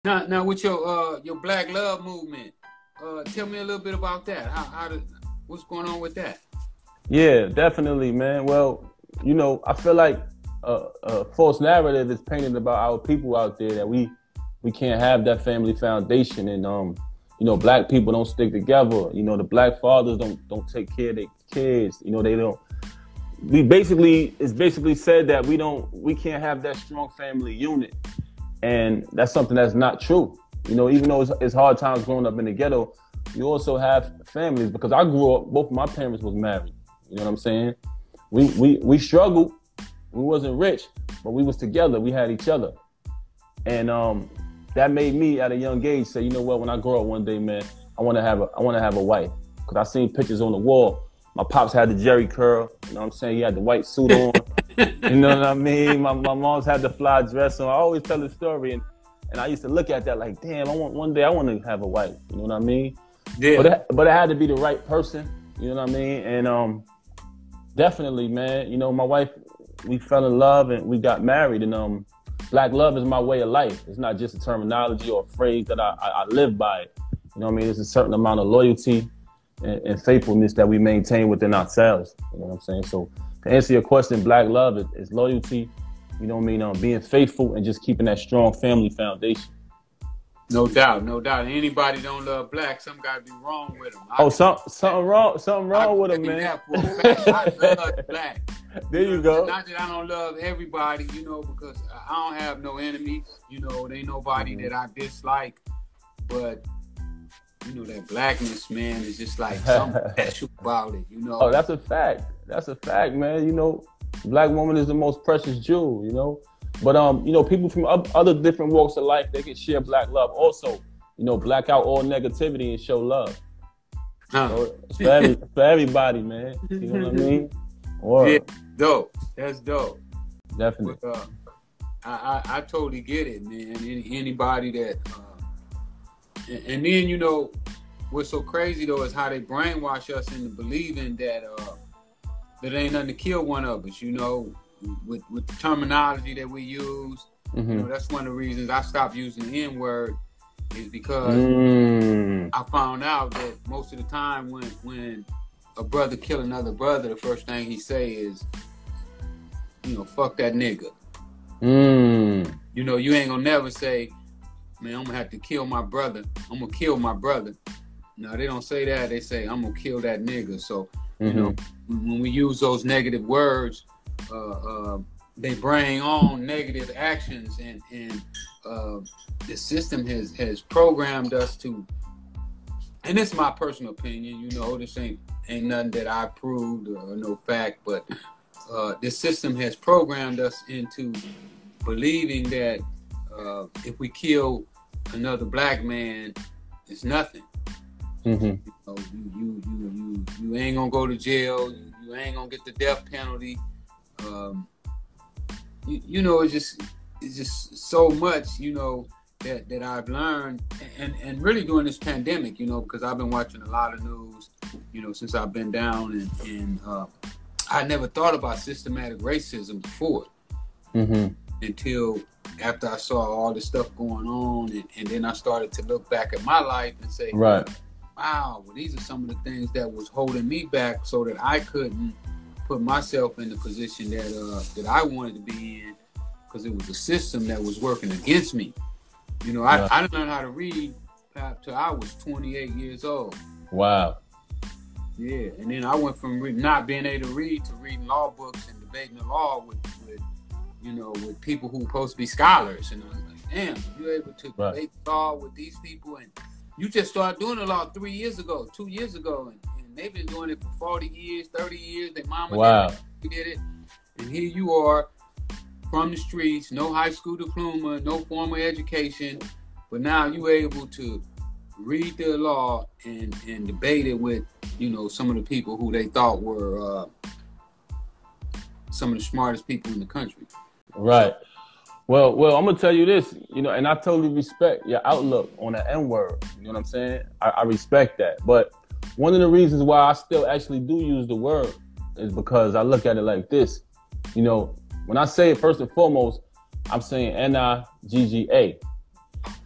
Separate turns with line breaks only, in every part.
Now with your Black Love movement, tell me a little bit about that. What's going on with that?
Yeah, definitely, man. Well, I feel like a false narrative is painted about our people out there that we can't have that family foundation, and black people don't stick together. The black fathers don't take care of their kids. They don't. It's basically said that we can't have that strong family unit, and that's something that's not true. Even though it's hard times growing up in the ghetto, you also have families, because I grew up, both of my parents was married. You know what I'm saying? We struggled. We wasn't rich, but we was together. We had each other. And that made me at a young age say, you know what, when I grow up one day, man, I want to have a wife. Because I seen pictures on the wall. My pops had the Jerry curl. You know what I'm saying? He had the white suit on. You know what I mean? My mom's had the fly dress on. I always tell the story. And I used to look at that like, damn, one day I want to have a wife. You know what I mean?
Yeah.
But it had to be the right person. You know what I mean? And definitely, man, my wife, we fell in love and we got married. And Black love is my way of life. It's not just a terminology or a phrase that I live by. You know what I mean? There's a certain amount of loyalty and faithfulness that we maintain within ourselves. You know what I'm saying? So to answer your question, Black love is loyalty. You know what I mean? Being faithful and just keeping that strong family foundation.
No doubt. Anybody don't love black, something got to be wrong with them.
Something wrong with them, man.
I love black.
There you go.
Not that I don't love everybody, because I don't have no enemies. There ain't nobody that I dislike. But, that blackness, man, is just like something special about it,
Oh, that's a fact. That's a fact, man. Black woman is the most precious jewel, But, people from other different walks of life, they can share Black love also. Black out all negativity and show love. So it's for everybody, man. You know what I mean?
Yeah, dope. That's dope.
Definitely.
But, I totally get it, man. Anybody that... and then, what's so crazy, though, is how they brainwash us into believing that there ain't nothing to kill one of us, with the terminology that we use.
Mm-hmm.
That's one of the reasons I stopped using the N-word, is because I found out that most of the time when a brother kill another brother, the first thing he say is, fuck that nigga. You ain't gonna never say, man, I'm gonna have to kill my brother. I'm gonna kill my brother. No, they don't say that. They say, I'm gonna kill that nigga. So, when we use those negative words, they bring on negative actions, and the system has programmed us to, and it's my personal opinion, this ain't nothing that I proved or no fact, but this system has programmed us into believing that if we kill another black man, it's nothing.
Mm-hmm.
You ain't gonna go to jail. You ain't gonna get the death penalty. It's just so much, that I've learned, and really during this pandemic, because I've been watching a lot of news, since I've been down, and I never thought about systematic racism before, until after I saw all this stuff going on, and then I started to look back at my life and say,
right,
wow, well, these are some of the things that was holding me back so that I couldn't put myself in the position that I wanted to be in, because it was a system that was working against me. I didn't learn how to read till I was 28 years old.
Wow.
Yeah, and then I went from not being able to read to reading law books and debating the law with people who are supposed to be scholars. And I was like, damn, you're able to debate law with these people, and you just started doing the law 2 years ago, and they've been doing it for 40 years, 30 years. Their mama did it. And here you are from the streets, no high school diploma, no formal education, but now you're able to read the law and debate it with, some of the people who they thought were some of the smartest people in the country.
Right. Well, I'm gonna tell you this, and I totally respect your outlook on the N-word. You know what I'm saying? I respect that. But one of the reasons why I still actually do use the word is because I look at it like this. When I say it, first and foremost, I'm saying N-I-G-G-A.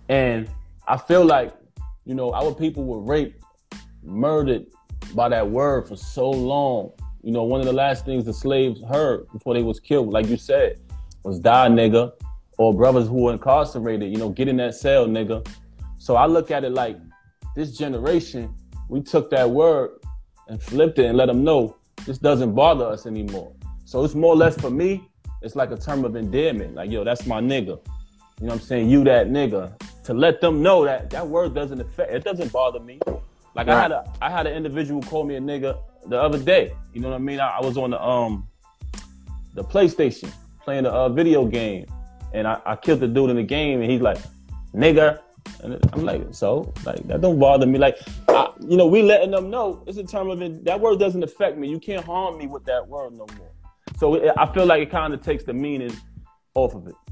And I feel like, you know, our people were raped, murdered by that word for so long. You know, one of the last things the slaves heard before they was killed, like you said, was die, nigga, or brothers who were incarcerated, you know, get in that cell, nigga. So I look at it like this generation, we took that word and flipped it and let them know this doesn't bother us anymore. So it's more or less for me, it's like a term of endearment. Like, yo, that's my nigga. You know what I'm saying? You that nigga. To let them know that that word doesn't affect, it doesn't bother me. Like right. I had an individual call me a nigga the other day. You know what I mean? I was on the PlayStation playing a video game, and I killed the dude in the game, and he's like, nigga. And I'm like, so? Like, that don't bother me. Like, you know, we letting them know it's a term of it. That word doesn't affect me. You can't harm me with that word no more. So I feel like it kind of takes the meaning off of it.